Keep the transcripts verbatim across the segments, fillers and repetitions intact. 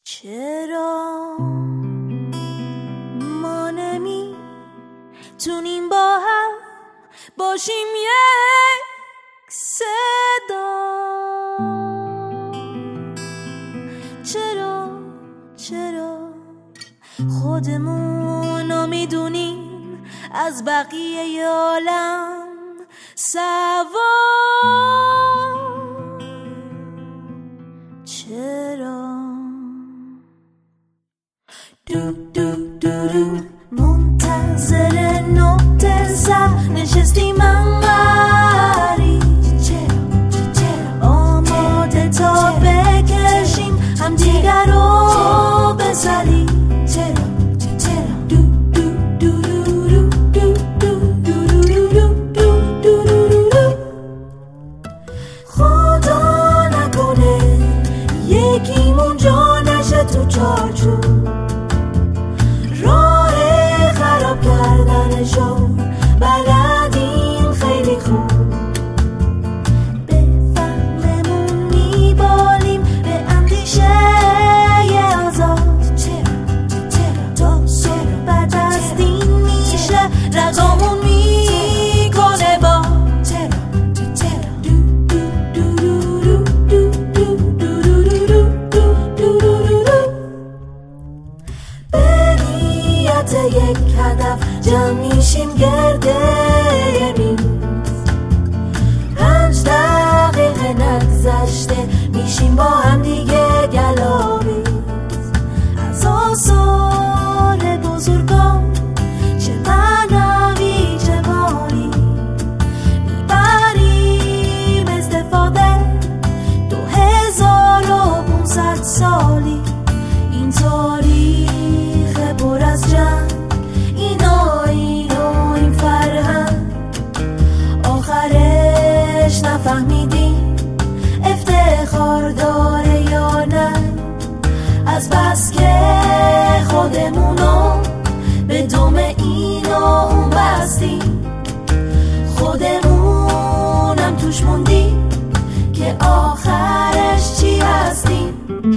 چرا ما نمی تونیم با هم باشیم یک صدا؟ چرا چرا خودمونو میدونیم از بقیه عالم سوا؟ چرا دو دو دو دو منتظر نقطه سر نشستیم انقدری؟ چرا چرا آماده تا بکشیم هم دیگر رو به سری؟ چرا چرا دو دو دو دو دو دو دو دو دو دو دو. خدا نکنه یکیمون جا نشه تو چارچوب، راه خراب کردنشو بلدیم خیلی خوب، به فهممون میبالیم به اندیشه آزاد. چرا چرا تا صبح بعد از دین میشه رقامون میکنه با چرا چرا دو دو دو دو دو دو دو دو دو دو. به نیت یک هدف جمع میشیم گرده میز، پنج دقیقه نگذشته میشیم با هم دیگه گلاویز. از آثار بزرگان چه معنوی چه مالی میبریم استفاده دو هزار و پونصد سالی. این تاریخ پر از جنگ، این آیین و این فرهنگ، آخرش نفهمیدیم افتخار داره یا نه، از بس که خودمونو به دم این و اون بستیم، خودمونم توش موندیم که آخرش چی هستیم.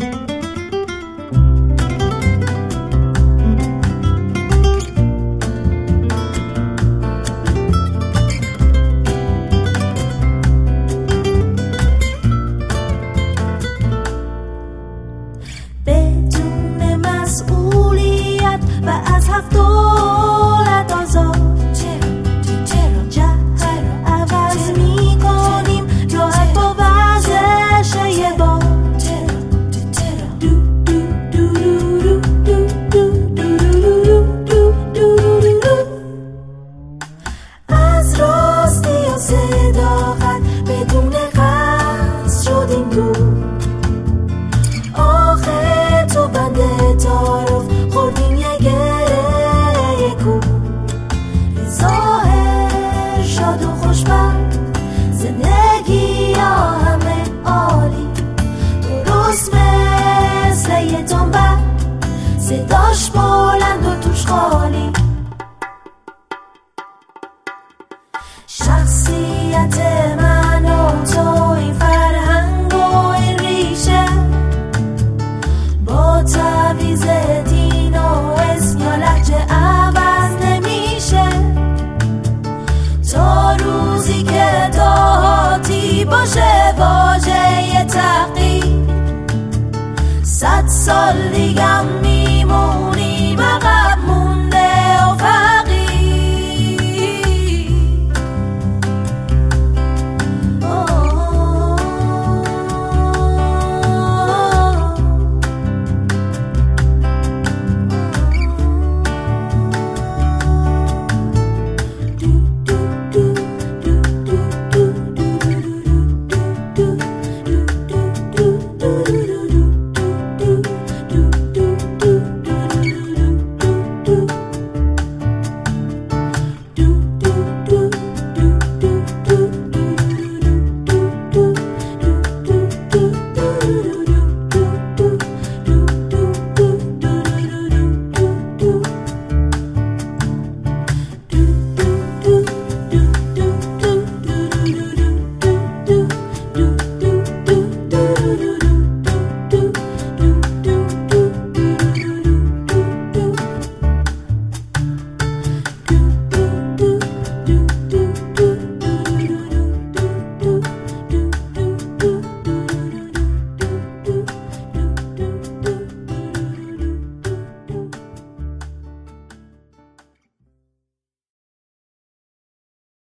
بدون مسئولیت و از هفت دولت آزاد. چرا چرا جهر رو عوض میکنیم راحت با وزش یه بار؟ چرا چرا دو دو دو دو دو دو دو دو دو دو دو. از راستی و صداقت بدون قصد شدیم دور، آخه تو بنده تعارف خوردیم یه گره کو. ظاهر شاد و خوشبخت زندگی ها همه عالی، درست مثل یه تنبک صداش بلند و توش خالی. شخصیت من و تو این فرهنگ و این ریشه، با تعویض دین و اسم یا لهجه عوض نمیشه، تا روزی که دهاتی باشه واژه تحقیر. صد سال دیگم میمونه